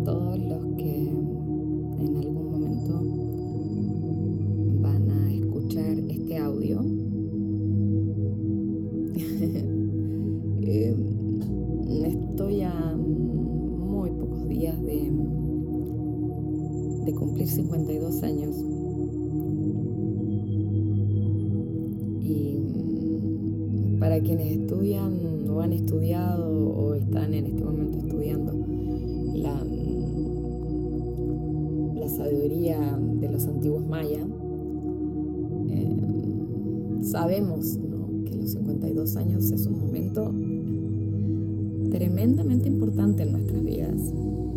todos los que en algún momento van a escuchar este audio. Eh, Estoy a muy pocos días de cumplir 52 años. Y para quienes estudian o han estudiado o están en este momento estudiando la sabiduría de los antiguos mayas, sabemos, ¿no?, que los 52 años es un momento tremendamente importante en nuestras vidas.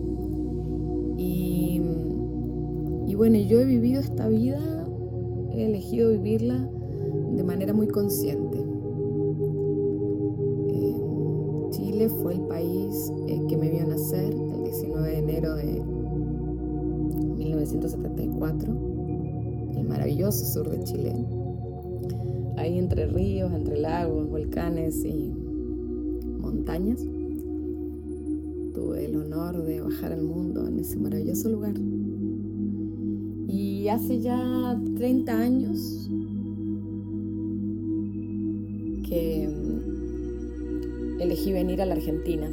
Y bueno, yo he vivido esta vida, he elegido vivirla de manera muy consciente. Chile fue el país que me vio nacer el 19 de enero de 1974, el maravilloso sur de Chile, ahí entre ríos, entre lagos, volcanes y montañas. Tuve el honor de bajar al mundo en ese maravilloso lugar. Y hace ya 30 años que elegí venir a la Argentina.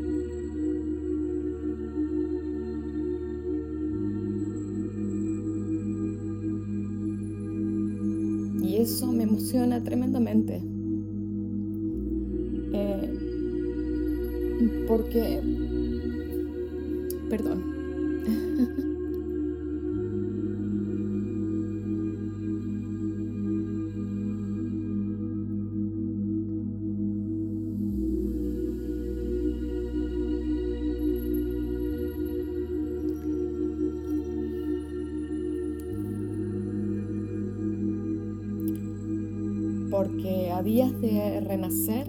Y eso me emociona tremendamente. Porque, perdón, porque a días de renacer,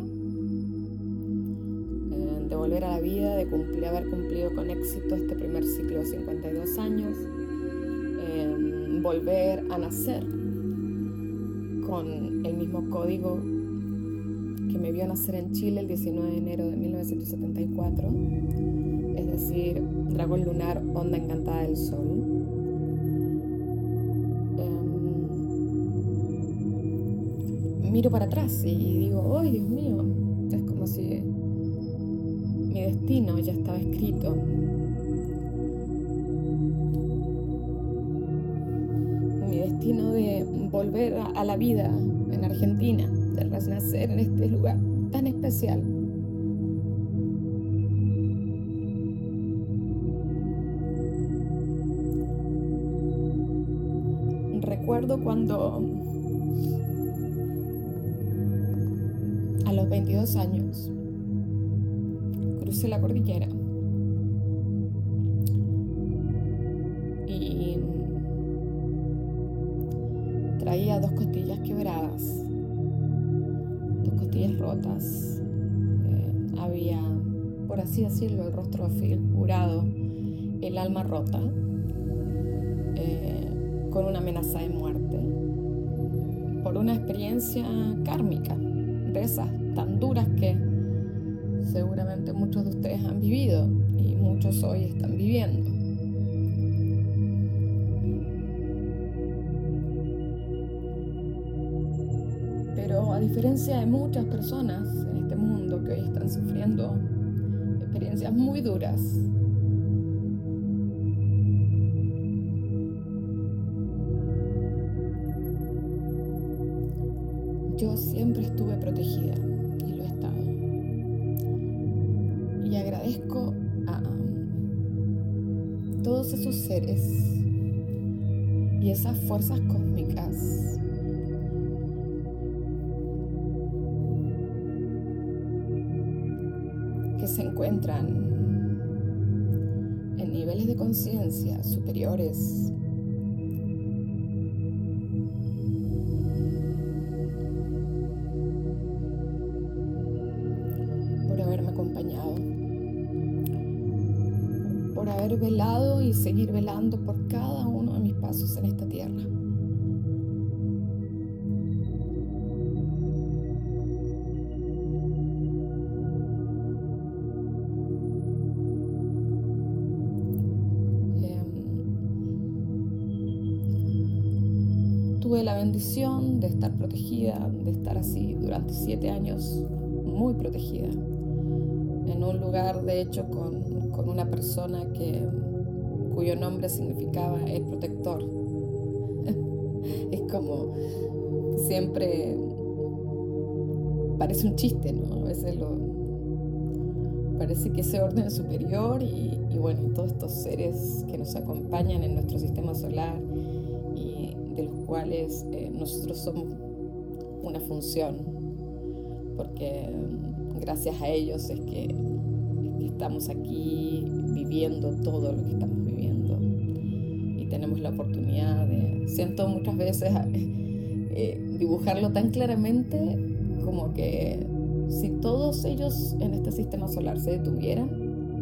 de volver a la vida, de haber cumplido con éxito este primer ciclo de 52 años, volver a nacer con el mismo código que me vio nacer en Chile el 19 de enero de 1974, es decir, dragón lunar, onda encantada del sol. Miro para atrás y digo, ¡ay, Dios mío! Es como si mi destino ya estaba escrito. Mi destino de volver a la vida en Argentina, de renacer en este lugar tan especial. Recuerdo cuando a los 22 años crucé la cordillera y traía 2 costillas quebradas, 2 costillas rotas. Había, por así decirlo, el rostro desfigurado, el alma rota, con una amenaza de muerte, por una experiencia kármica, de esas tan duras que seguramente muchos de ustedes han vivido y muchos hoy están viviendo. Pero a diferencia de muchas personas en este mundo que hoy están sufriendo experiencias muy duras, yo siempre estuve protegida y lo he estado. Y agradezco a todos esos seres y esas fuerzas cósmicas que se encuentran en niveles de conciencia superiores, por haberme acompañado, por haber velado y seguir velando por cada uno de mis pasos en esta tierra. la bendición de estar protegida, de estar así durante 7 años, muy protegida, en un lugar de hecho con una persona cuyo nombre significaba el protector. Es como siempre parece un chiste, ¿no? A veces parece que ese orden superior y bueno, todos estos seres que nos acompañan en nuestro sistema solar y de los cuales nosotros somos una función, porque gracias a ellos es que estamos aquí viviendo todo lo que estamos viviendo y tenemos la oportunidad de, siento muchas veces dibujarlo tan claramente como que si todos ellos en este sistema solar se detuvieran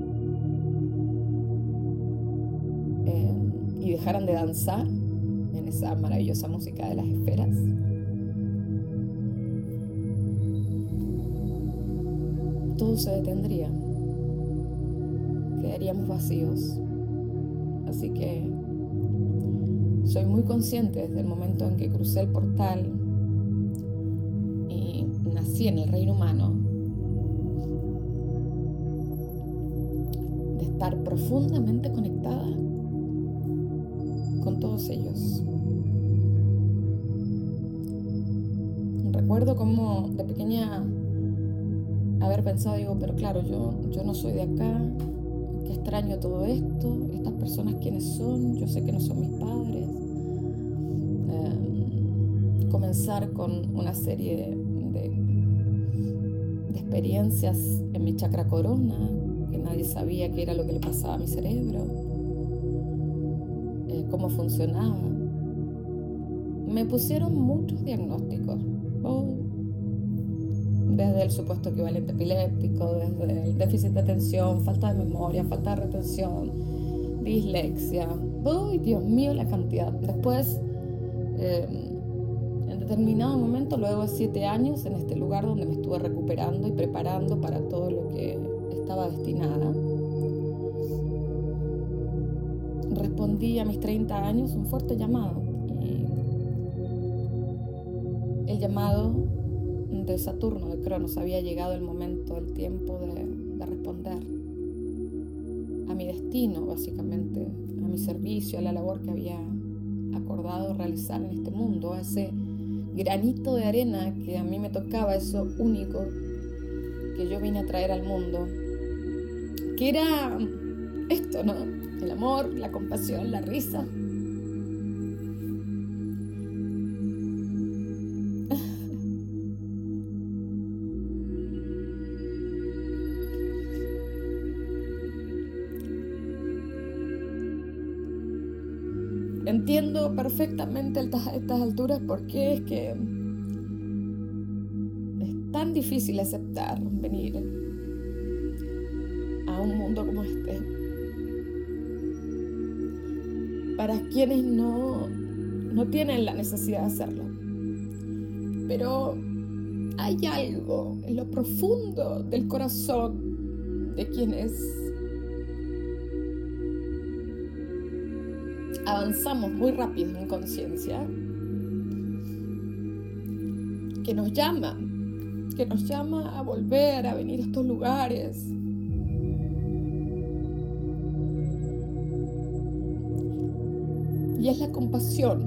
y dejaran de danzar en esa maravillosa música de las esferas, todo se detendría, quedaríamos vacíos. Así que soy muy consciente desde el momento en que crucé el portal y nací en el reino humano de estar profundamente conectada con todos ellos. Recuerdo como de pequeña haber pensado, digo, pero claro, yo no soy de acá, qué extraño todo esto, estas personas quiénes son, yo sé que no son mis padres. Comenzar con una serie de experiencias en mi chakra corona, que nadie sabía qué era lo que le pasaba a mi cerebro, cómo funcionaba. Me pusieron muchos diagnósticos, desde el supuesto equivalente epiléptico, desde el déficit de atención, falta de memoria, falta de retención, dislexia. ¡Uy, Dios mío, la cantidad! Después, en determinado momento, luego de 7 años, en este lugar donde me estuve recuperando y preparando para todo lo que estaba destinada, respondí a mis 30 años un fuerte llamado. Y el llamado de Saturno, de Cronos, había llegado el momento, el tiempo de responder a mi destino, básicamente, a mi servicio, a la labor que había acordado realizar en este mundo, a ese granito de arena que a mí me tocaba, eso único que yo vine a traer al mundo, que era esto, ¿no? El amor, la compasión, la risa. Entiendo perfectamente a estas alturas por qué es que es tan difícil aceptar venir a un mundo como este. Para quienes no tienen la necesidad de hacerlo. Pero hay algo en lo profundo del corazón de quienes avanzamos muy rápido en conciencia, que nos llama a volver, a venir a estos lugares. Y es la compasión.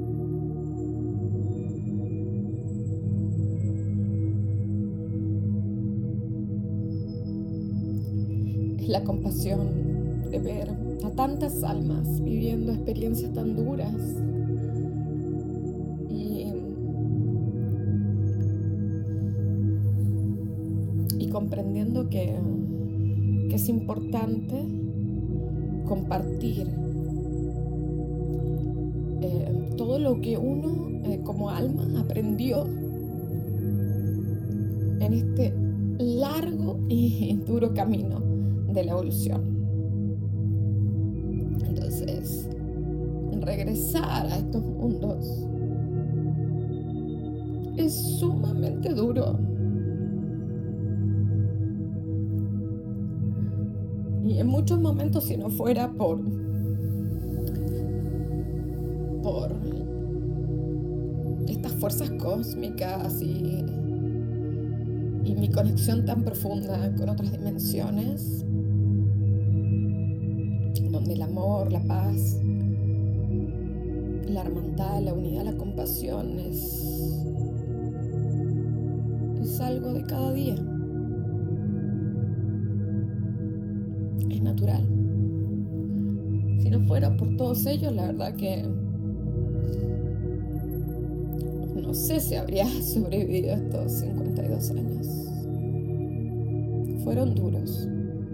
Es la compasión de ver a tantas almas viviendo experiencias tan duras y comprendiendo que es importante compartir todo lo que uno como alma aprendió en este largo y duro camino de la evolución. Entonces, regresar a estos mundos es sumamente duro. Y en muchos momentos, si no fuera por estas fuerzas cósmicas y mi conexión tan profunda con otras dimensiones, donde el amor, la paz, la hermandad, la unidad, la compasión es algo de cada día, es natural. Si no fuera por todos ellos, la verdad que no sé si habría sobrevivido estos 52 años. Fueron duros.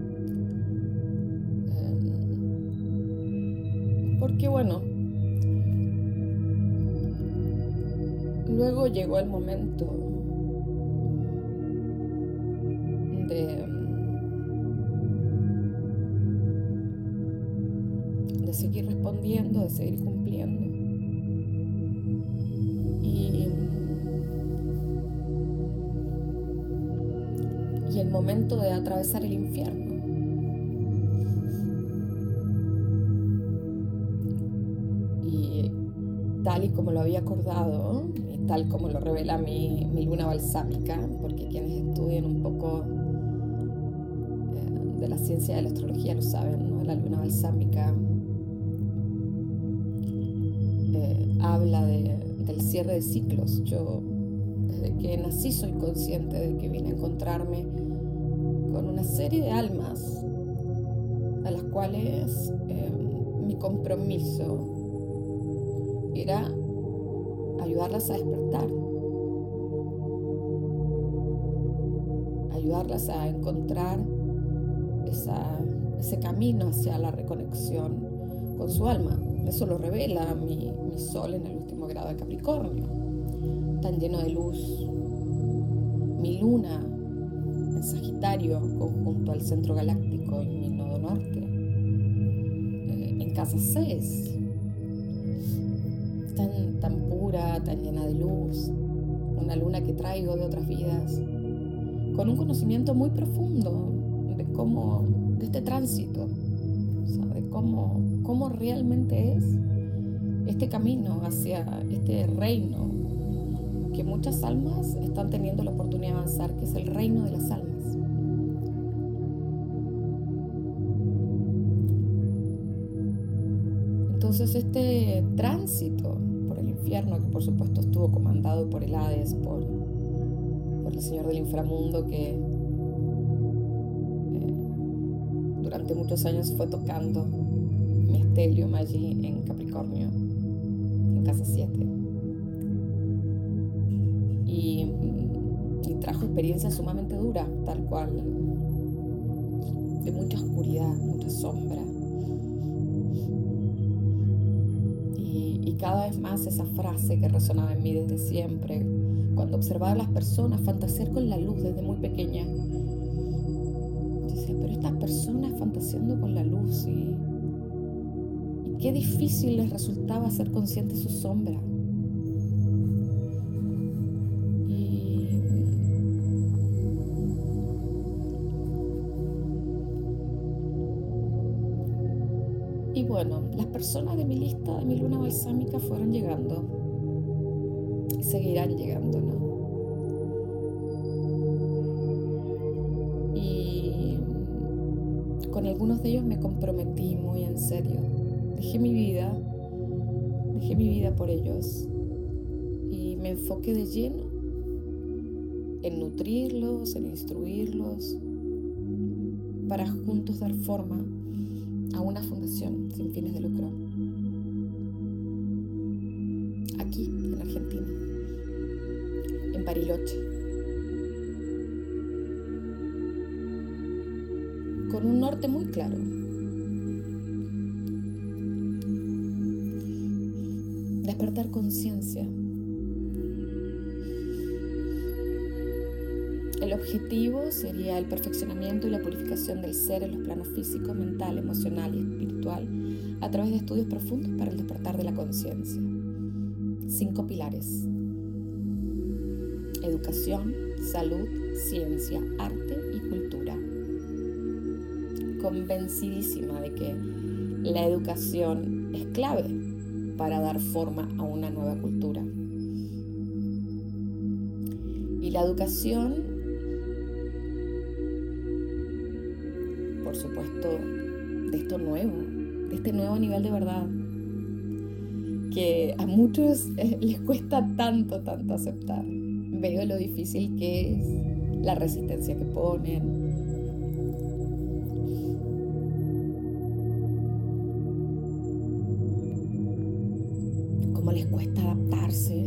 Porque bueno, luego llegó el momento de seguir respondiendo, de seguir cumpliendo. Y el momento de atravesar el infierno. Y tal y como lo había acordado, y tal como lo revela mi luna balsámica, porque quienes estudian un poco de la ciencia de la astrología lo saben, ¿no? La luna balsámica habla del cierre de ciclos. Yo, desde que nací, soy consciente de que vine a encontrarme con una serie de almas a las cuales mi compromiso era ayudarlas a despertar, ayudarlas a encontrar ese camino hacia la reconexión con su alma. Eso lo revela mi sol en el último grado de Capricornio, tan lleno de luz. Mi luna en Sagitario, conjunto al centro galáctico en mi nodo norte, en casa 6, tan pura, tan llena de luz, una luna que traigo de otras vidas, con un conocimiento muy profundo de este tránsito, o sea, de cómo realmente es este camino hacia este reino que muchas almas están teniendo la oportunidad de avanzar, que es el reino de las almas. Entonces este tránsito por el infierno, que por supuesto estuvo comandado por el Hades, por el Señor del Inframundo, que durante muchos años fue tocando mi estelium allí en Capricornio, en casa 7. Y trajo experiencias sumamente duras, tal cual, de mucha oscuridad, mucha sombra. Y cada vez más esa frase que resonaba en mí desde siempre, cuando observaba a las personas fantasear con la luz desde muy pequeña. Yo decía, pero estas personas fantaseando con la luz, y qué difícil les resultaba ser conscientes de su sombra. Y bueno, las personas de mi lista, de mi luna balsámica, fueron llegando y seguirán llegando, ¿no? Y con algunos de ellos me comprometí muy en serio. Dejé mi vida por ellos y me enfoqué de lleno en nutrirlos, en instruirlos, para juntos dar forma a una fundación sin fines de lucro, aquí en Argentina, en Bariloche, con un norte muy claro. Despertar conciencia. El objetivo sería el perfeccionamiento y la purificación del ser en los planos físico, mental, emocional y espiritual a través de estudios profundos para el despertar de la conciencia. 5 pilares: educación, salud, ciencia, arte y cultura. Convencidísima de que la educación es clave para dar forma a una nueva cultura. la educación, por supuesto, de esto nuevo, de este nuevo nivel de verdad, que a muchos les cuesta tanto aceptar. Veo lo difícil que es, la resistencia que ponen. Cómo les cuesta adaptarse.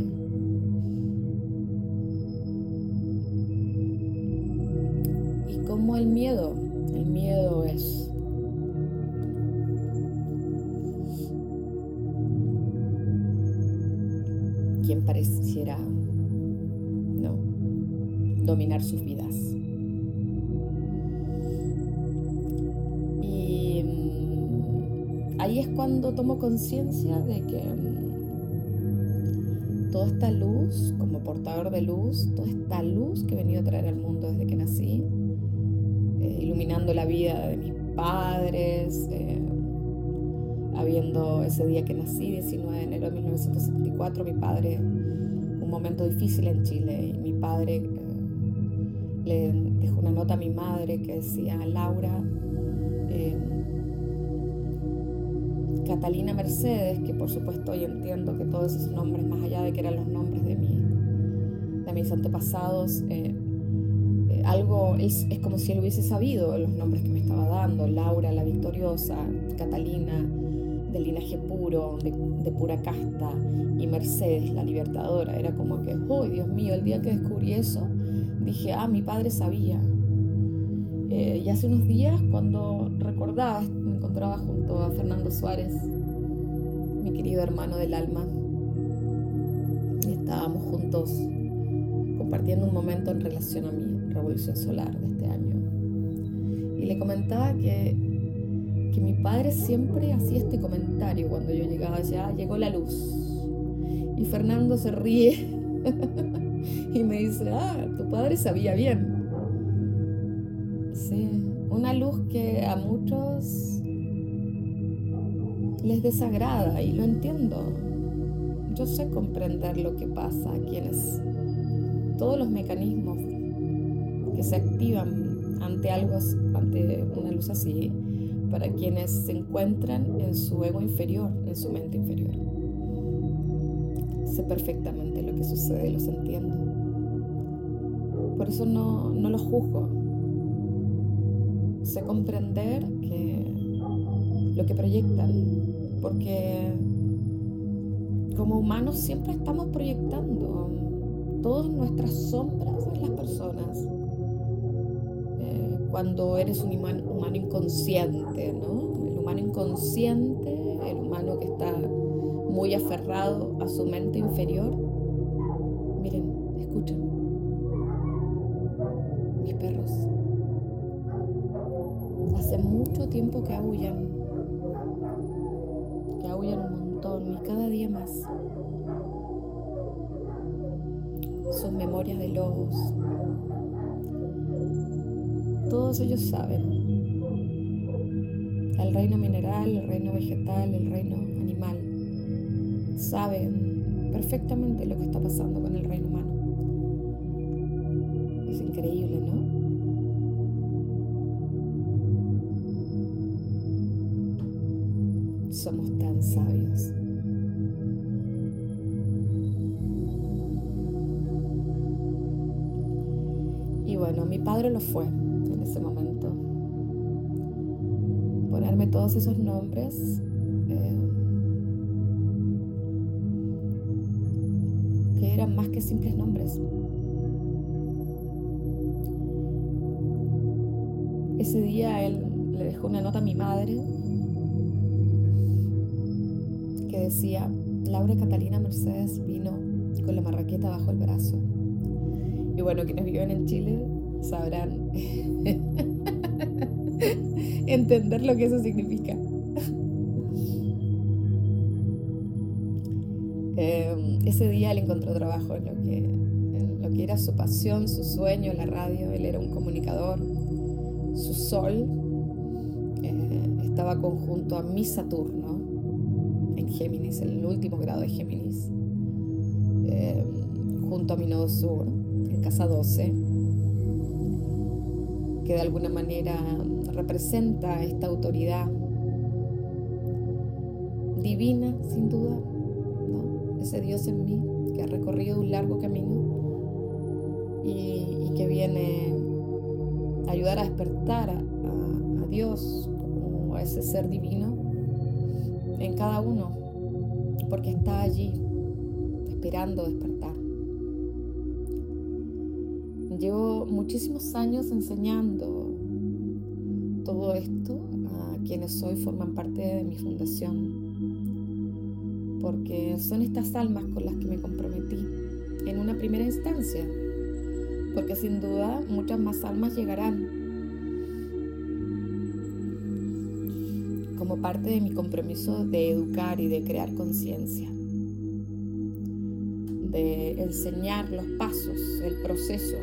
Y cómo el miedo es quien pareciera, ¿no?, dominar sus vidas. Y ahí es cuando tomo conciencia de que toda esta luz, como portador de luz, toda esta luz que he venido a traer al mundo desde que nací, iluminando la vida de mis padres, habiendo ese día que nací, 19 de enero de 1974, mi padre, un momento difícil en Chile, y mi padre le dejó una nota a mi madre que decía: Laura, Catalina Mercedes, que por supuesto hoy entiendo que todos esos nombres, más allá de que eran los nombres de mis antepasados, algo es como si él hubiese sabido los nombres que me estaba dando: Laura, la victoriosa; Catalina, del linaje puro, de pura casta; y Mercedes, la libertadora. Era como que, ¡oh, Dios mío! El día que descubrí eso, dije: mi padre sabía. Y hace unos días, cuando recordaba, me encontraba junto a Fernando Suárez, mi querido hermano del alma, y estábamos juntos compartiendo un momento en relación a mi revolución solar de este año. Y le comentaba que mi padre siempre hacía este comentario cuando yo llegaba allá: llegó la luz. Y Fernando se ríe y me dice: tu padre sabía bien. Sí, una luz que a muchos les desagrada, y lo entiendo. Yo sé comprender lo que pasa a quienes, todos los mecanismos que se activan ante una luz así, para quienes se encuentran en su ego inferior, en su mente inferior. Sé perfectamente lo que sucede, los entiendo. Por eso no los juzgo. Sé comprender lo que proyectan, porque como humanos siempre estamos proyectando todas nuestras sombras en las personas. Cuando eres un humano inconsciente, ¿no? El humano inconsciente, el humano que está muy aferrado a su mente inferior. Miren, escuchen, mis perros. Hace mucho tiempo que aúllan un montón, y cada día más. Sus memorias de lobos. Todos ellos saben. El reino mineral, el reino vegetal, el reino animal, saben perfectamente lo que está pasando con el reino humano. Es increíble, ¿no? Somos tan sabios. Y bueno, mi padre lo fue en ese momento. Ponerme todos esos nombres que eran más que simples nombres. Ese día él le dejó una nota a mi madre que decía: Laura Catalina Mercedes vino con la marraqueta bajo el brazo. Y bueno, quienes viven en Chile sabrán entender lo que eso significa. Ese día él encontró trabajo en lo que era su pasión, su sueño, la radio. Él era un comunicador. Su sol estaba conjunto a mi Saturno en Géminis, en el último grado de Géminis, junto a mi nodo sur en casa 12, que de alguna manera representa esta autoridad divina, sin duda, ¿no? Ese Dios en mí que ha recorrido un largo camino y que viene a ayudar a despertar a Dios o a ese ser divino en cada uno, porque está allí esperando despertar. Llevo muchísimos años enseñando todo esto a quienes hoy forman parte de mi fundación, porque son estas almas con las que me comprometí en una primera instancia, porque sin duda muchas más almas llegarán como parte de mi compromiso de educar y de crear conciencia, de enseñar los pasos, el proceso,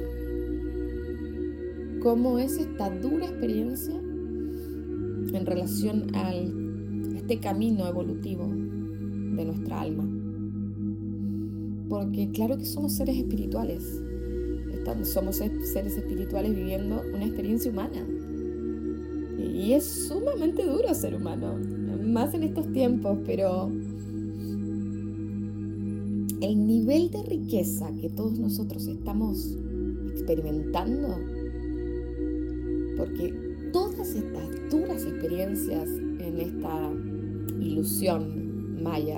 cómo es esta dura experiencia en relación a este camino evolutivo de nuestra alma. Porque claro que somos seres espirituales, somos seres espirituales viviendo una experiencia humana. Y es sumamente duro ser humano, más en estos tiempos, pero el nivel de riqueza que todos nosotros estamos experimentando, porque todas estas duras experiencias en esta ilusión maya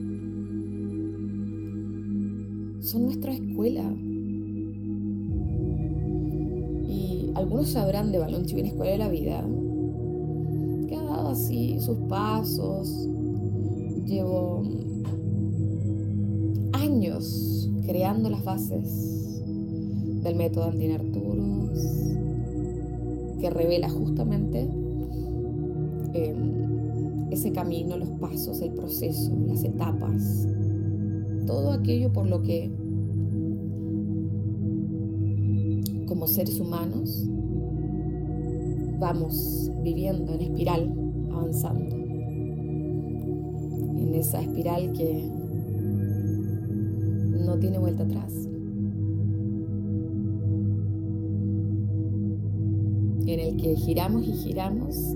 son nuestra escuela. Y algunos sabrán de Balanchine, Escuela de la Vida, que ha dado así sus pasos. Llevo años creando las bases del método Andine Arturus, que revela justamente ese camino, los pasos, el proceso, las etapas, todo aquello por lo que como seres humanos vamos viviendo en espiral, avanzando en esa espiral que no tiene vuelta atrás, en el que giramos y giramos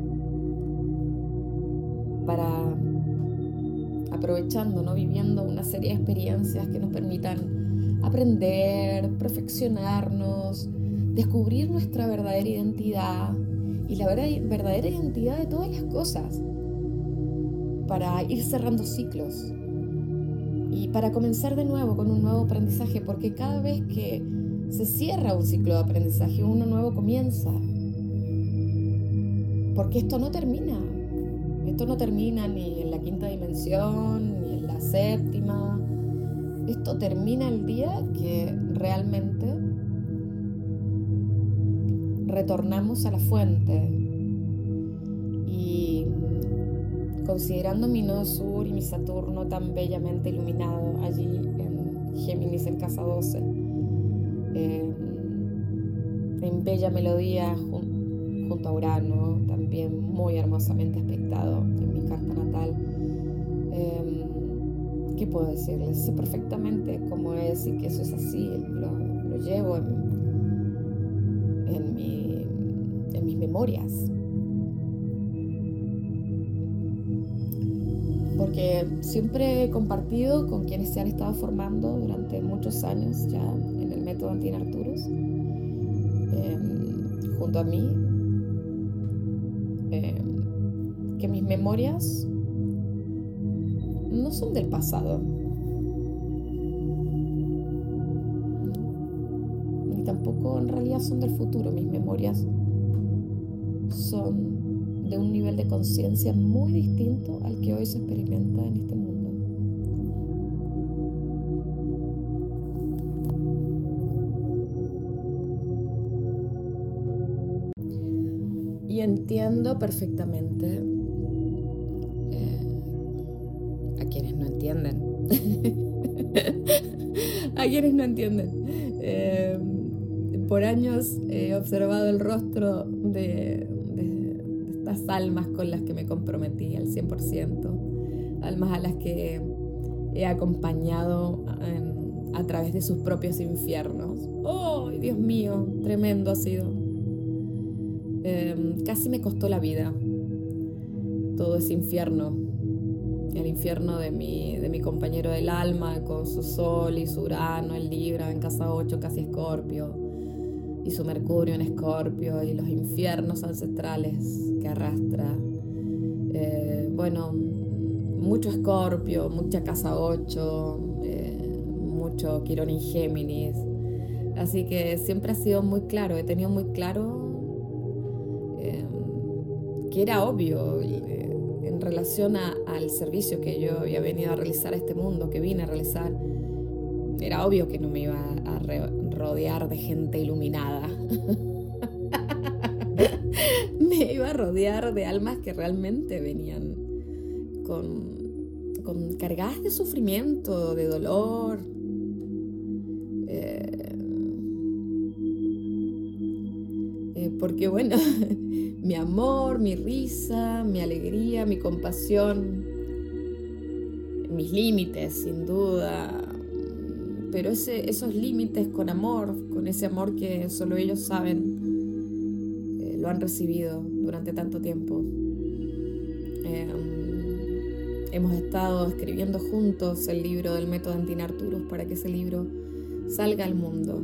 para aprovechando, ¿no? Viviendo una serie de experiencias que nos permitan aprender, perfeccionarnos, descubrir nuestra verdadera identidad y la verdadera identidad de todas las cosas, para ir cerrando ciclos y para comenzar de nuevo con un nuevo aprendizaje, porque cada vez que se cierra un ciclo de aprendizaje, uno nuevo comienza, porque esto no termina ni en la quinta dimensión, ni en la séptima. Esto termina el día que realmente retornamos a la fuente. Y considerando mi nodo sur y mi Saturno tan bellamente iluminado allí en Géminis, en casa 12, en bella melodía junto a Urano, también muy hermosamente aspectado en mi carta natal. ¿Qué puedo decirles? Sé perfectamente cómo es y que eso es así. Lo llevo en mis memorias. Porque siempre he compartido con quienes se han estado formando durante muchos años ya en el método Andine Arturus, junto a mí, que mis memorias no son del pasado, ni tampoco en realidad son del futuro. Mis memorias son de un nivel de conciencia muy distinto al que hoy se experimenta en este mundo. Y entiendo perfectamente a quienes no entienden. A quienes no entienden. Por años he observado el rostro de estas almas con las que me comprometí al 100%, almas a las que he acompañado a través de sus propios infiernos. ¡Oh, Dios mío! Tremendo ha sido. Casi me costó la vida todo ese infierno. El infierno de mi compañero del alma, con su Sol y su Urano en Libra, en casa 8, casi Escorpio, y su Mercurio en Escorpio, y los infiernos ancestrales que arrastra. Mucho Escorpio, mucha casa 8, mucho Quirón en Géminis. Así que siempre ha sido muy claro, he tenido muy claro que era obvio en relación al servicio que yo había venido a realizar a este mundo, que vine a realizar. Era obvio que no me iba a rodear de gente iluminada. Me iba a rodear de almas que realmente venían con cargadas de sufrimiento, de dolor. Porque bueno, mi amor, mi risa, mi alegría, mi compasión, mis límites, sin duda, pero esos límites con amor, con ese amor que solo ellos saben, lo han recibido durante tanto tiempo. Hemos estado escribiendo juntos el libro del método Antinarturus para que ese libro salga al mundo.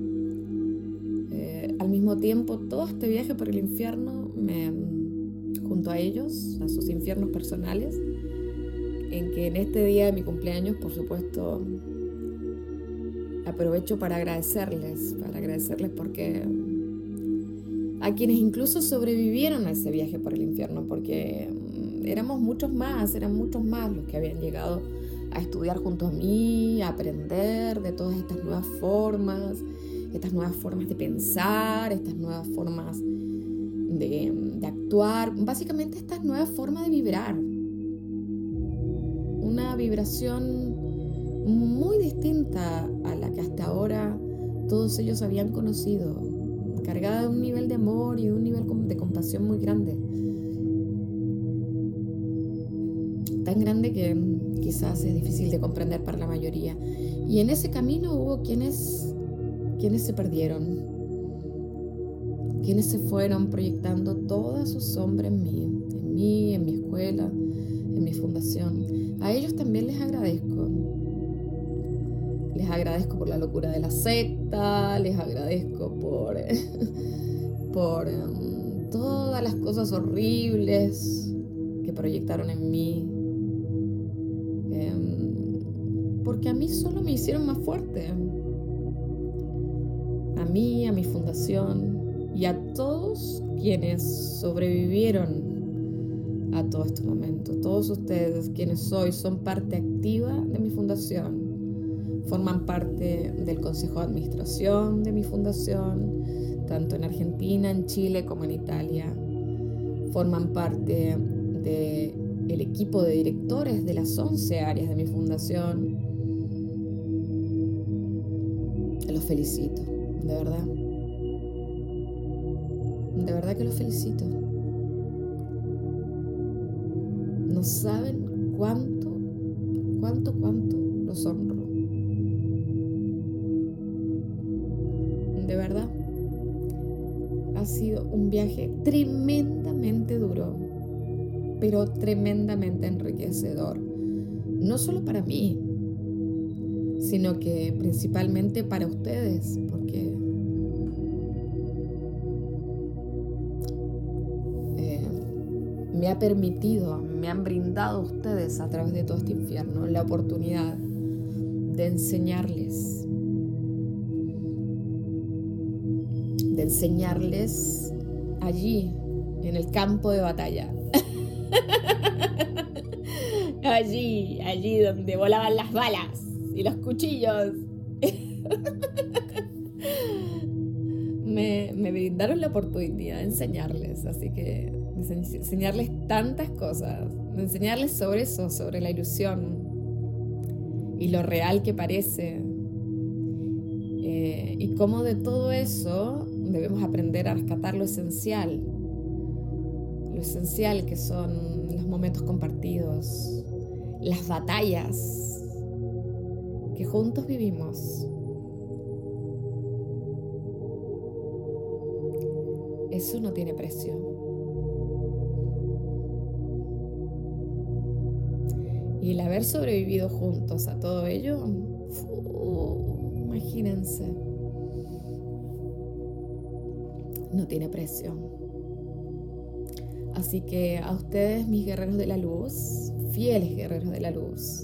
Al mismo tiempo, todo este viaje por el infierno, junto a ellos, a sus infiernos personales, en que en este día de mi cumpleaños, por supuesto, aprovecho para agradecerles porque a quienes incluso sobrevivieron a ese viaje por el infierno, porque eran muchos más los que habían llegado a estudiar junto a mí, a aprender de todas estas nuevas formas de pensar, estas nuevas formas de actuar, básicamente estas nuevas formas de vibrar. Una vibración muy distinta a la que hasta ahora todos ellos habían conocido, cargada de un nivel de amor y de un nivel de compasión muy grande. Tan grande que quizás es difícil de comprender para la mayoría. Y en ese camino hubo quienes se perdieron, quienes se fueron proyectando toda su sombra en mí, en mi escuela, en mi fundación. A ellos también les agradezco. Les agradezco por la locura de la secta, les agradezco por todas las cosas horribles que proyectaron en mí. Porque a mí solo me hicieron más fuerte. A mí, a mi fundación y a todos quienes sobrevivieron a todo este momento. Todos ustedes, quienes hoy son parte activa de mi fundación, forman parte del consejo de administración de mi fundación, tanto en Argentina, en Chile como en Italia. Forman parte del equipo de directores de las 11 áreas de mi fundación. Los felicito. De verdad que los felicito. No saben cuánto los honro. De verdad, ha sido un viaje tremendamente duro, pero tremendamente enriquecedor. No solo para mí, sino que principalmente para ustedes, porque me han brindado ustedes a través de todo este infierno la oportunidad de enseñarles allí, en el campo de batalla. allí donde volaban las balas y los cuchillos. me brindaron la oportunidad de enseñarles, así que enseñarles tantas cosas, de enseñarles sobre eso, sobre la ilusión y lo real que parece, y cómo de todo eso debemos aprender a rescatar lo esencial que son los momentos compartidos, las batallas que juntos vivimos. Eso no tiene precio. Y el haber sobrevivido juntos a todo ello, imagínense, no tiene precio. Así que a ustedes, mis guerreros de la luz, fieles guerreros de la luz,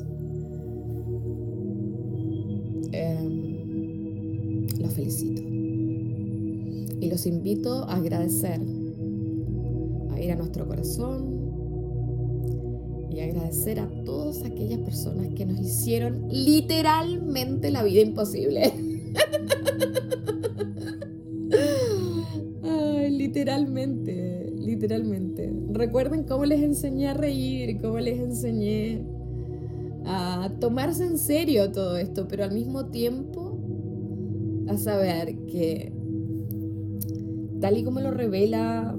los felicito. Y los invito a agradecer, a ir a nuestro corazón y agradecer a todas aquellas personas que nos hicieron literalmente la vida imposible. Ay, literalmente. Recuerden cómo les enseñé a reír, cómo les enseñé a tomarse en serio todo esto, pero al mismo tiempo a saber que, tal y como lo revela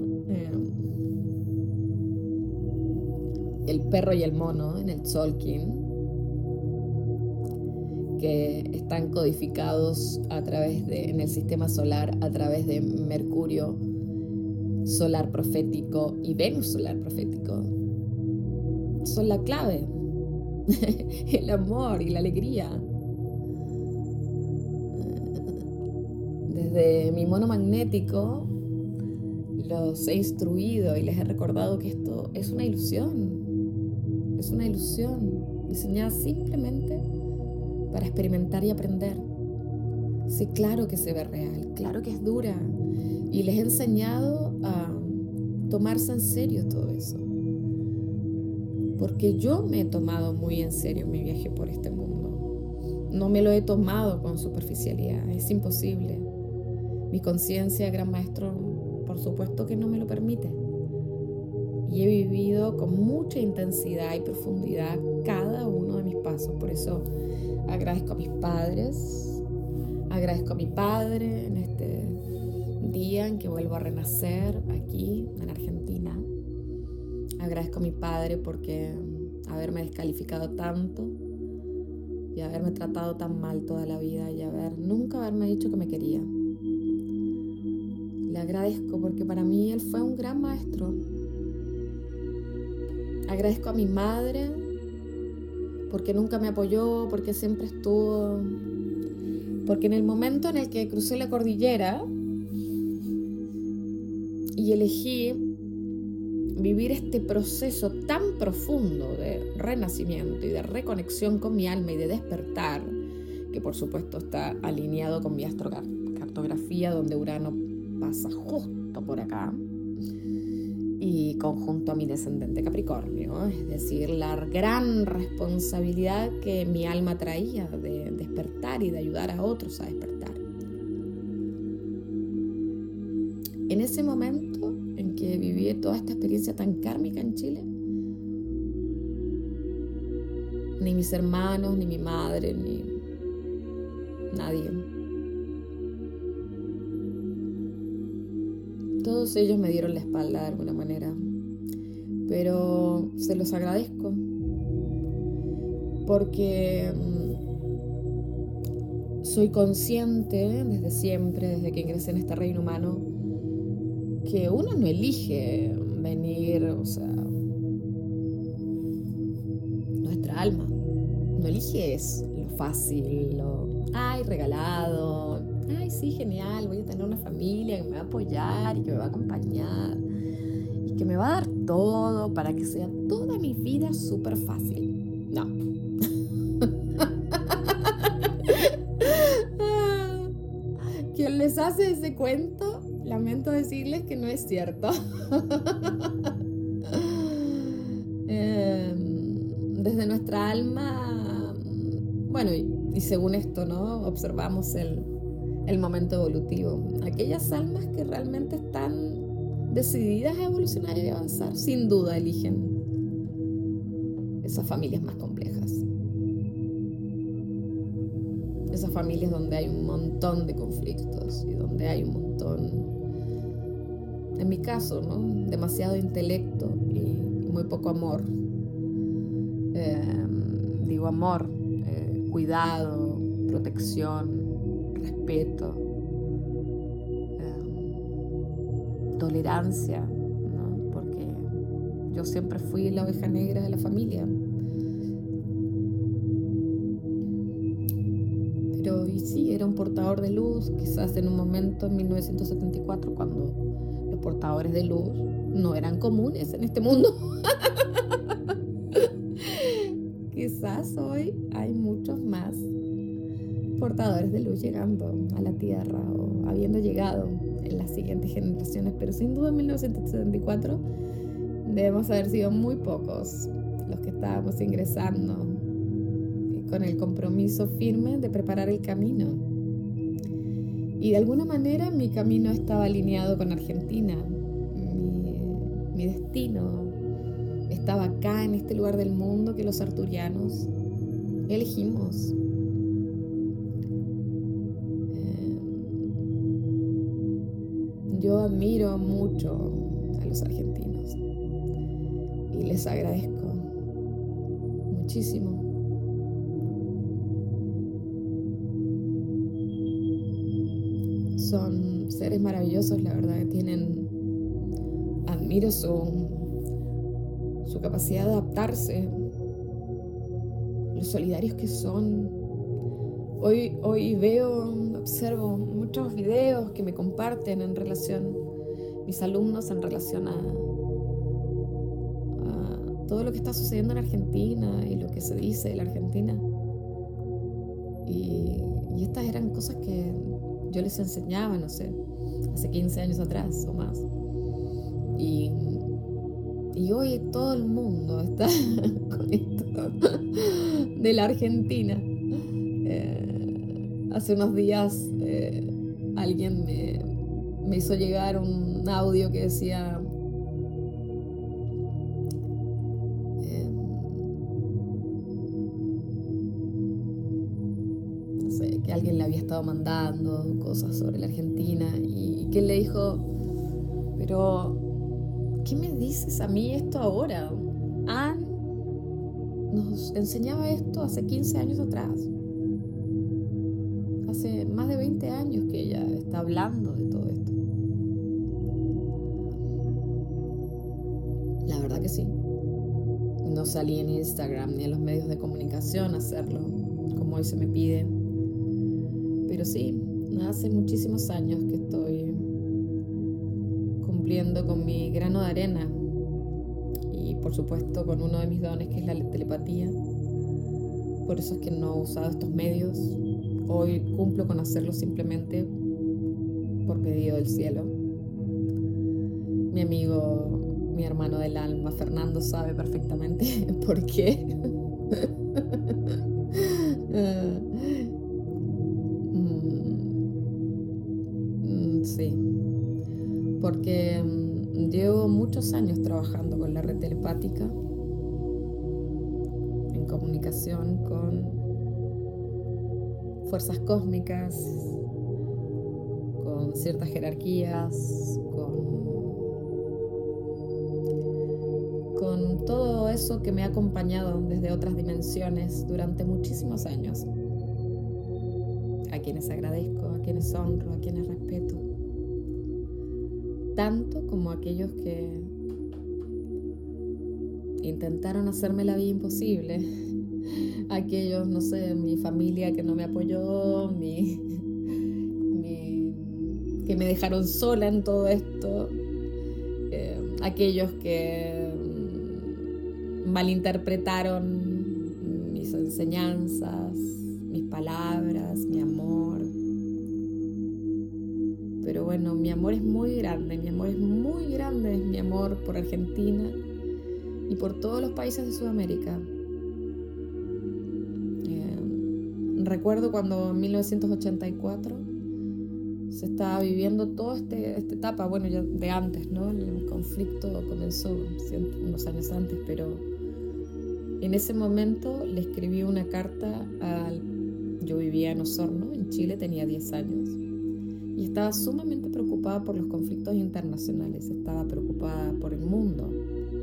el perro y el mono en el Tzolk'in, que están codificados en el sistema solar a través de Mercurio solar profético y Venus solar profético, son la clave. El amor y la alegría. Desde mi mono magnético los he instruido y les he recordado que esto es una ilusión. Es una ilusión diseñada simplemente para experimentar y aprender. Sí, claro que se ve real, claro que es dura. Y les he enseñado a tomarse en serio todo eso. Porque yo me he tomado muy en serio mi viaje por este mundo. No me lo he tomado con superficialidad, es imposible. Mi conciencia, gran maestro, por supuesto que no me lo permite. Y he vivido con mucha intensidad y profundidad cada uno de mis pasos. Por eso agradezco a mis padres, agradezco a mi padre en este día en que vuelvo a renacer aquí en Argentina. Agradezco a mi padre porque haberme descalificado tanto y haberme tratado tan mal toda la vida y nunca haberme dicho que me quería. Le agradezco porque para mí él fue un gran maestro. Agradezco a mi madre porque nunca me apoyó, porque siempre estuvo, porque en el momento en el que crucé la cordillera y elegí vivir este proceso tan profundo de renacimiento y de reconexión con mi alma y de despertar, que por supuesto está alineado con mi astrocartografía, donde Urano pasa justo por acá y conjunto a mi descendente Capricornio, es decir, la gran responsabilidad que mi alma traía de despertar y de ayudar a otros a despertar. En ese momento en que viví toda esta experiencia tan kármica en Chile, ni mis hermanos, ni mi madre, ni nadie, todos ellos me dieron la espalda de alguna manera, pero se los agradezco porque soy consciente desde siempre, desde que ingresé en este reino humano, que uno no elige venir, nuestra alma no elige lo fácil, regalado, sí, genial, voy a tener una familia que me va a apoyar y que me va a acompañar y que me va a dar todo para que sea toda mi vida súper fácil. No. Quien les hace ese cuento, lamento decirles que no es cierto. Desde nuestra alma, bueno, y según esto, ¿no? Observamos el momento evolutivo. Aquellas almas que realmente están decididas a evolucionar y a avanzar, sin duda eligen esas familias más complejas. Esas familias donde hay un montón de conflictos y donde hay un montón, en mi caso, ¿no? Demasiado intelecto y muy poco amor. Digo amor, cuidado, protección, respeto, tolerancia, ¿no? Porque yo siempre fui la oveja negra de la familia. Pero y sí, era un portador de luz, quizás en un momento en 1974, cuando los portadores de luz no eran comunes en este mundo. Quizás hoy hay muchos más portadores de luz llegando a la Tierra o habiendo llegado en las siguientes generaciones, pero sin duda en 1974 debemos haber sido muy pocos los que estábamos ingresando con el compromiso firme de preparar el camino. Y de alguna manera mi camino estaba alineado con Argentina. Mi destino estaba acá, en este lugar del mundo que los arturianos elegimos. Yo admiro mucho a los argentinos y les agradezco muchísimo. Son seres maravillosos, la verdad, que admiro su capacidad de adaptarse, los solidarios que son. Hoy observo muchos videos que me comparten mis alumnos en relación a todo lo que está sucediendo en Argentina y lo que se dice de la Argentina. Y estas eran cosas que yo les enseñaba, no sé, hace 15 años atrás o más. Y hoy todo el mundo está con esto de la Argentina. Hace unos días alguien me hizo llegar un audio que decía no sé, que alguien le había estado mandando cosas sobre la Argentina y que él le dijo, pero ¿qué me dices a mí esto ahora? Anne nos enseñaba esto hace 15 años atrás. Hace más de 20 años que ella está hablando de todo esto. La verdad que sí. No salí en Instagram ni en los medios de comunicación a hacerlo, como hoy se me pide. Pero sí, hace muchísimos años que estoy cumpliendo con mi grano de arena. Y por supuesto con uno de mis dones, que es la telepatía. Por eso es que no he usado estos medios. Hoy cumplo con hacerlo simplemente por pedido del cielo. Mi amigo, mi hermano del alma, Fernando, sabe perfectamente por qué. Sí, porque llevo muchos años trabajando con la red telepática, en comunicación con fuerzas cósmicas, con ciertas jerarquías, con todo eso que me ha acompañado desde otras dimensiones durante muchísimos años, a quienes agradezco, a quienes honro, a quienes respeto, tanto como a aquellos que intentaron hacerme la vida imposible. Aquellos, no sé, mi familia que no me apoyó, que me dejaron sola en todo esto, aquellos que malinterpretaron mis enseñanzas, mis palabras, mi amor. Pero bueno, mi amor es muy grande, es mi amor por Argentina y por todos los países de Sudamérica. Recuerdo cuando en 1984 se estaba viviendo toda esta etapa, bueno, ya de antes, ¿no? El conflicto comenzó unos años antes, pero en ese momento le escribí una carta yo vivía en Osorno, en Chile, tenía 10 años, y estaba sumamente preocupada por los conflictos internacionales, estaba preocupada por el mundo,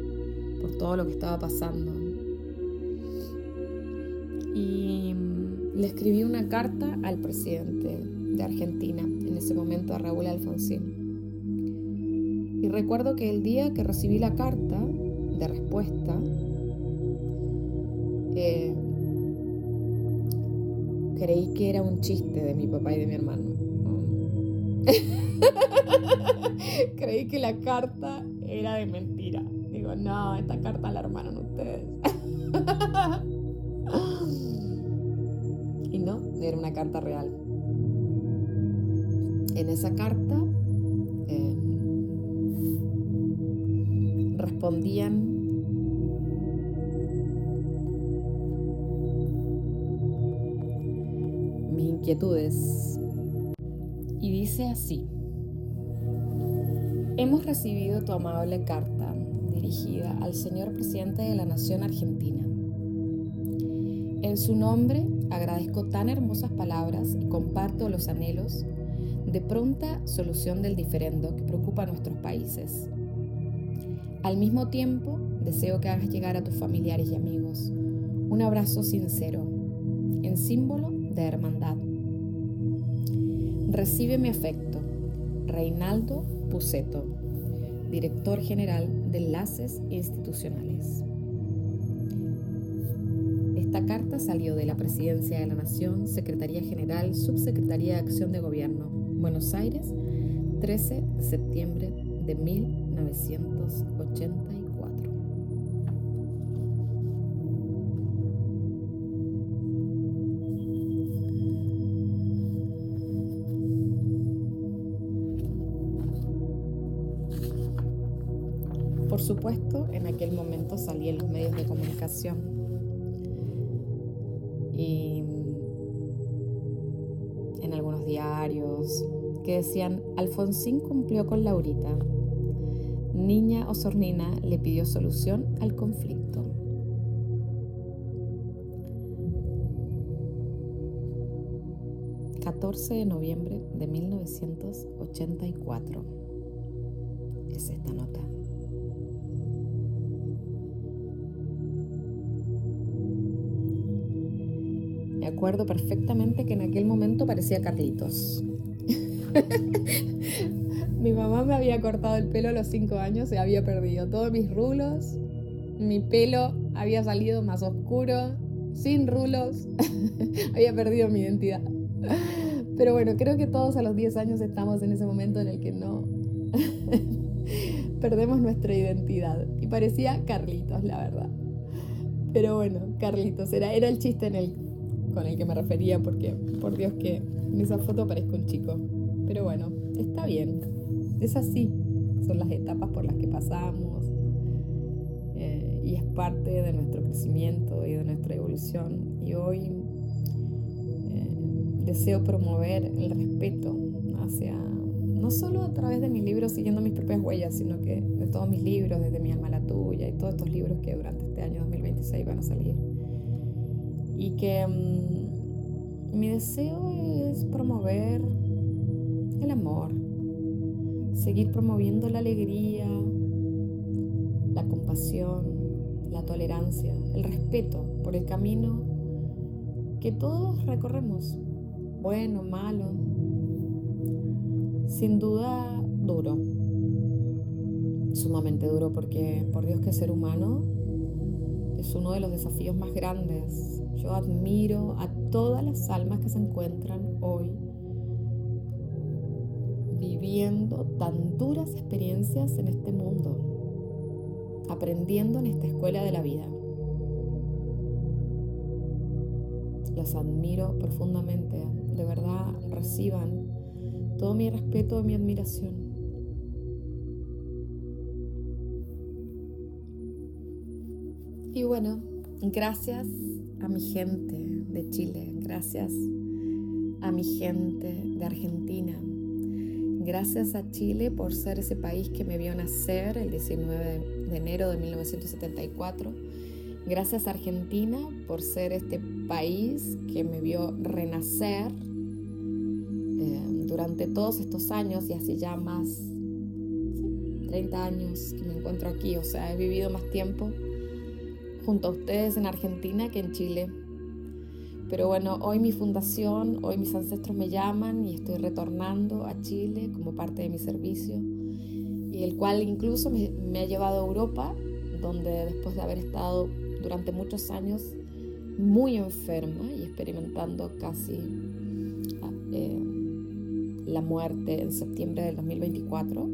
por todo lo que estaba pasando. Y le escribí una carta al presidente de Argentina, en ese momento a Raúl Alfonsín. Y recuerdo que el día que recibí la carta de respuesta, creí que era un chiste de mi papá y de mi hermano. Creí que la carta era de mentira. Digo, no, esta carta la armaron ustedes. Y no, era una carta real. En esa carta respondían mis inquietudes. Y dice así: hemos recibido tu amable carta dirigida al señor presidente de la Nación Argentina. En su nombre agradezco tan hermosas palabras y comparto los anhelos de pronta solución del diferendo que preocupa a nuestros países. Al mismo tiempo, deseo que hagas llegar a tus familiares y amigos un abrazo sincero, en símbolo de hermandad. Recibe mi afecto, Reinaldo Puceto, Director General de Enlaces Institucionales. Esta carta salió de la Presidencia de la Nación, Secretaría General, Subsecretaría de Acción de Gobierno, Buenos Aires, 13 de septiembre de 1984. Por supuesto, en aquel momento salí en los medios de comunicación y en algunos diarios que decían: Alfonsín cumplió con Laurita. Niña Osornina le pidió solución al conflicto. ...14 de noviembre de 1984... es esta nota. Me acuerdo perfectamente que en aquel momento parecía Carlitos. Mi mamá me había cortado el pelo a los 5 años y había perdido todos mis rulos. Mi pelo había salido más oscuro, sin rulos. Había perdido mi identidad. Pero bueno, creo que todos a los 10 años estamos en ese momento en el que no perdemos nuestra identidad. Y parecía Carlitos, la verdad. Pero bueno, Carlitos, era el chiste con el que me refería, porque por Dios que en esa foto parezco un chico. Pero bueno, está bien. Es así. Son las etapas por las que pasamos. Y es parte de nuestro crecimiento y de nuestra evolución. Y hoy deseo promover el respeto hacia, no solo a través de mis libros siguiendo mis propias huellas, sino que de todos mis libros, desde Mi alma a la tuya y todos estos libros que durante este año 2026 van a salir. Y que mi deseo es promover el amor, seguir promoviendo la alegría, la compasión, la tolerancia, el respeto por el camino que todos recorremos, bueno, malo, sin duda duro, sumamente duro, porque por Dios que ser humano es uno de los desafíos más grandes. Yo admiro a todas las almas que se encuentran hoy viviendo tan duras experiencias en este mundo, aprendiendo en esta escuela de la vida. Las admiro profundamente, de verdad, reciban todo mi respeto y mi admiración. Y bueno, gracias a mi gente de Chile, gracias a mi gente de Argentina, gracias a Chile por ser ese país que me vio nacer el 19 de enero de 1974, gracias a Argentina por ser este país que me vio renacer durante todos estos años, y hace ya más 30 años que me encuentro aquí, o sea, he vivido más tiempo junto a ustedes en Argentina que en Chile. Pero bueno, hoy mi fundación, hoy mis ancestros me llaman y estoy retornando a Chile como parte de mi servicio, y el cual incluso me ha llevado a Europa, donde después de haber estado durante muchos años muy enferma y experimentando casi la muerte en septiembre del 2024,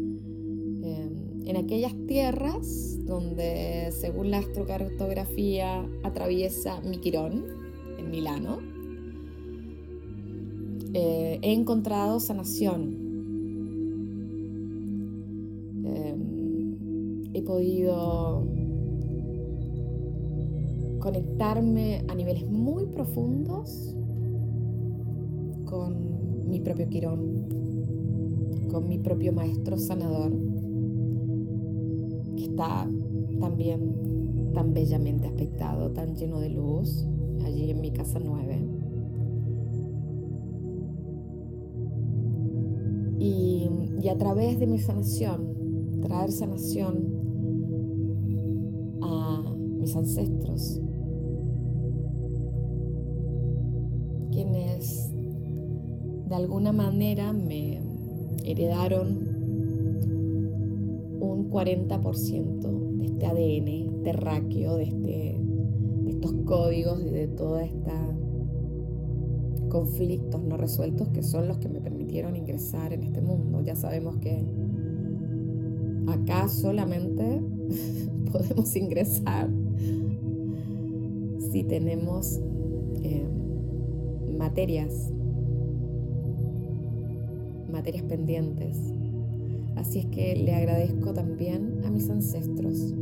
en aquellas tierras donde, según la astrocartografía, atraviesa mi Quirón, en Milano, he encontrado sanación. He podido conectarme a niveles muy profundos con mi propio Quirón, con mi propio maestro sanador, que está también tan bellamente aspectado, tan lleno de luz, allí en mi casa 9. Y a través de mi sanación, traer sanación a mis ancestros, quienes de alguna manera me heredaron un 40% de este ADN terráqueo, de estos códigos y de todos estos conflictos no resueltos, que son los que me permitieron ingresar en este mundo. Ya sabemos que acá solamente podemos ingresar si tenemos materias pendientes. Así es que le agradezco también a mis ancestros,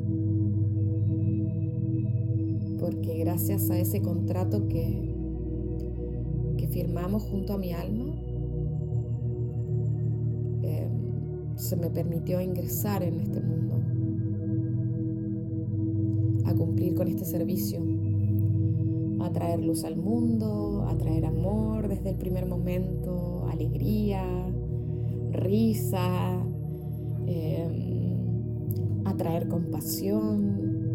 porque gracias a ese contrato que firmamos junto a mi alma, se me permitió ingresar en este mundo, a cumplir con este servicio, a traer luz al mundo, a traer amor desde el primer momento, alegría, risa, a traer compasión,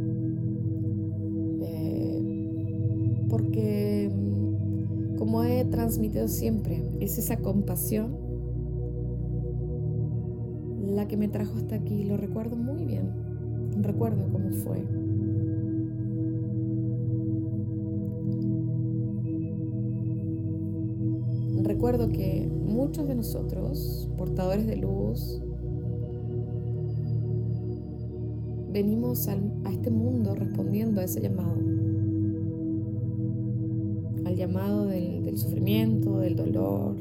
porque como he transmitido siempre, es esa compasión la que me trajo hasta aquí. Lo recuerdo muy bien, recuerdo cómo fue. Recuerdo que muchos de nosotros, portadores de luz, venimos a este mundo respondiendo a ese llamado, al llamado del sufrimiento, del dolor.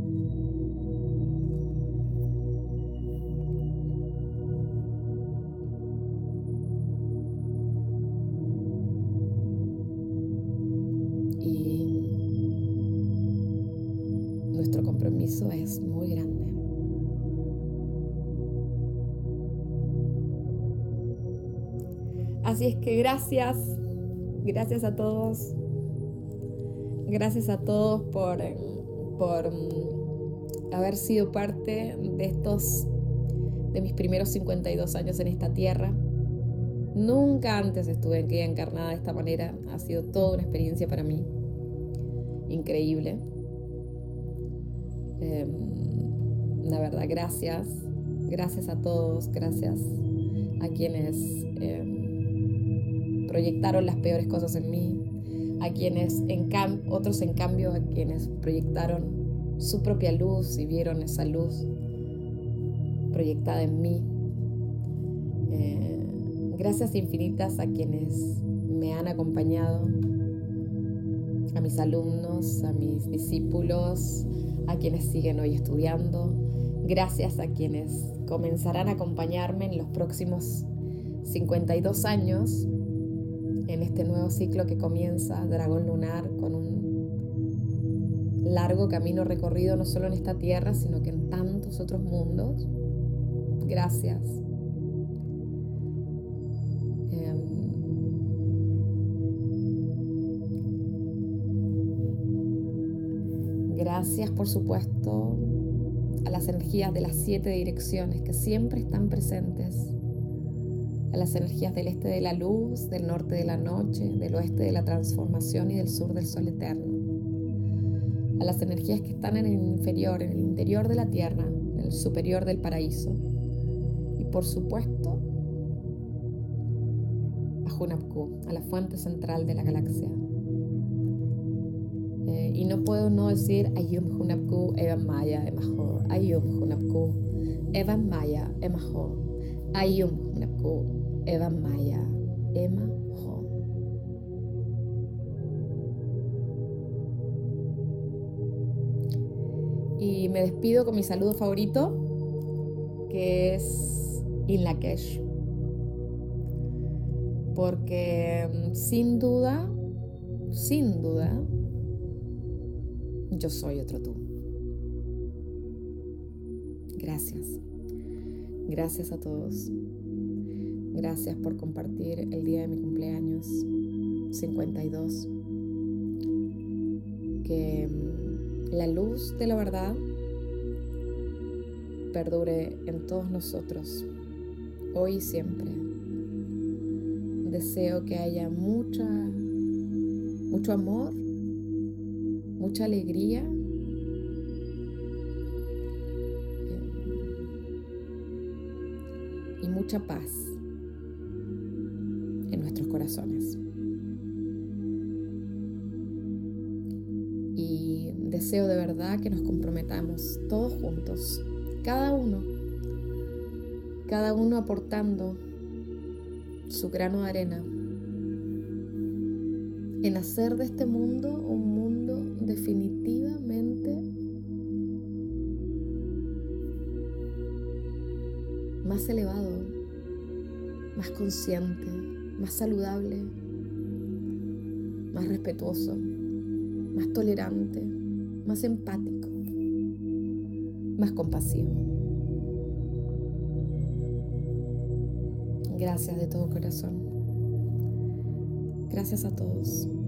Y nuestro compromiso es muy grande. Así es que gracias a todos. Gracias a todos por haber sido parte de mis primeros 52 años en esta tierra. Nunca antes estuve aquí encarnada de esta manera. Ha sido toda una experiencia para mí. Increíble. La verdad, gracias. Gracias a todos. Gracias a quienes proyectaron las peores cosas en mí. A quienes, otros en cambio, a quienes proyectaron su propia luz y vieron esa luz proyectada en mí. Gracias infinitas a quienes me han acompañado, a mis alumnos, a mis discípulos, a quienes siguen hoy estudiando. Gracias a quienes comenzarán a acompañarme en los próximos 52 años, en este nuevo ciclo que comienza Dragón Lunar, con un largo camino recorrido no solo en esta tierra, sino que en tantos otros mundos. Gracias. Gracias, por supuesto, a las energías de las 7 direcciones que siempre están presentes a las energías del este de la luz, del norte de la noche, del oeste de la transformación y del sur del sol eterno. A las energías que están en el inferior, en el interior de la tierra, en el superior del paraíso. Y por supuesto, a Hunapku, a la fuente central de la galaxia. Y no puedo no decir Ayum Hunapku Evan Maya Emaho, Ayum Hunapku Evan Maya Emaho, Ayum Hunapku Evan Maya Emaho. Y me despido con mi saludo favorito, que es In Lak'ech, porque sin duda, yo soy otro tú. Gracias. Gracias a todos. Gracias por compartir el día de mi cumpleaños 52. Que la luz de la verdad perdure en todos nosotros, hoy y siempre. Deseo que haya mucho amor, mucha alegría y mucha paz en nuestros corazones. Y deseo de verdad que nos comprometamos todos juntos, cada uno aportando su grano de arena en hacer de este mundo un mundo definitivamente más elevado, más consciente, más saludable, más respetuoso, más tolerante, más empático, más compasivo. Gracias de todo corazón. Gracias a todos.